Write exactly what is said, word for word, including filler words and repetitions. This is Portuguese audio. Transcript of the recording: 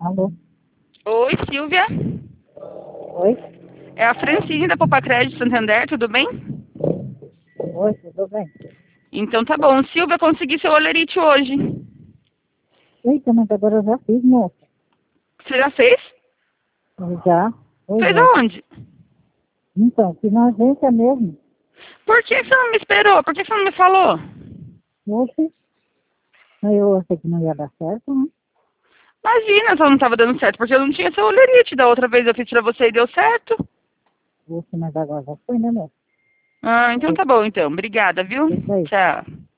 Alô? Oi, Silvia. Oi? É a Francine da Poupa Crédito Santander, tudo bem? Oi, tudo bem? Então tá bom. Silvia, consegui seu olerite hoje. Eita, mas agora eu já fiz, moça. Você já fez? Já? Pois Fez é. aonde? Então, fiz na agência mesmo. Por que você não me esperou? Por que você não me falou? Oxe, mas eu achei que não ia dar certo, né? Imagina, só não tava dando certo, porque eu não tinha seu olerite. Da outra vez eu fiz pra você e deu certo. Oxe, mas agora já foi, né, moça? Ah, então tá bom, então. Obrigada, viu? Isso aí. Tchau.